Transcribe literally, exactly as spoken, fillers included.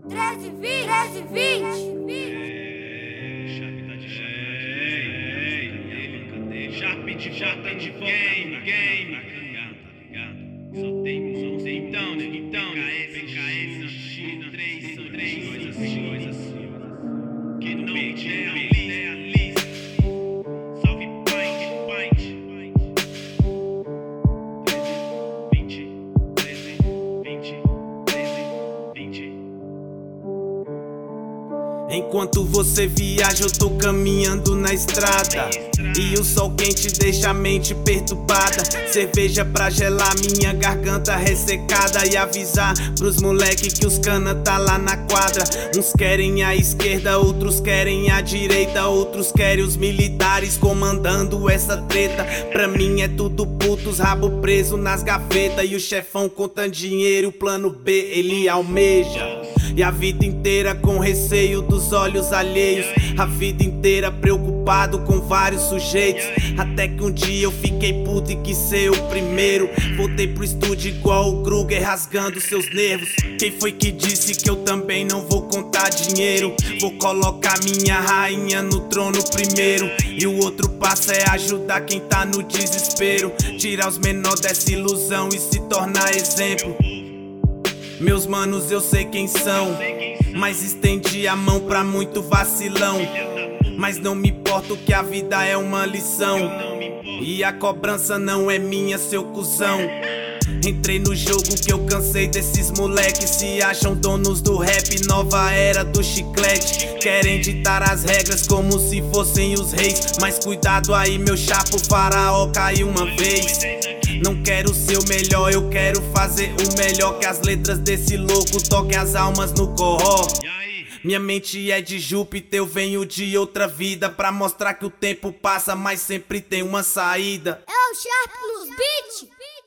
treze, vinte, treze, vinte. Sharp de volta de game, game, tá ligado, tá ligado? Só tem, só tem então, né? Então, K S, K S, China, três, são três coisas assim, coisas assim. Que não perdi a lista. Salve Pint, Pint. treze, vinte, treze, vinte, treze, vinte. Enquanto você viaja, eu tô caminhando na estrada, e o sol quente deixa a mente perturbada. Cerveja pra gelar minha garganta ressecada, e avisar pros moleque que os cana tá lá na quadra. Uns querem a esquerda, outros querem a direita, outros querem os militares comandando essa treta. Pra mim é tudo putos, rabo preso nas gavetas, e o chefão contando dinheiro, o plano B ele almeja. E a vida inteira com receio dos olhos alheios, a vida inteira preocupado com vários sujeitos. Até que um dia eu fiquei puto e quis ser o primeiro. Voltei pro estúdio igual o Kruger rasgando seus nervos. Quem foi que disse que eu também não vou contar dinheiro? Vou colocar minha rainha no trono primeiro, e o outro passo é ajudar quem tá no desespero. Tirar os menores dessa ilusão e se tornar exemplo. Meus manos eu sei quem são, mas estendi a mão pra muito vacilão. Mas não me importo que a vida é uma lição, e a cobrança não é minha, seu cuzão. Entrei no jogo que eu cansei desses moleques, se acham donos do rap, nova era do chiclete. Querem ditar as regras como se fossem os reis, mas cuidado aí meu chapa, o faraó caiu uma vez. Não quero ser o melhor, eu quero fazer o melhor, que as letras desse louco toquem as almas no corró. Minha mente é de Júpiter, eu venho de outra vida, pra mostrar que o tempo passa, mas sempre tem uma saída. É o Sharp nos beats.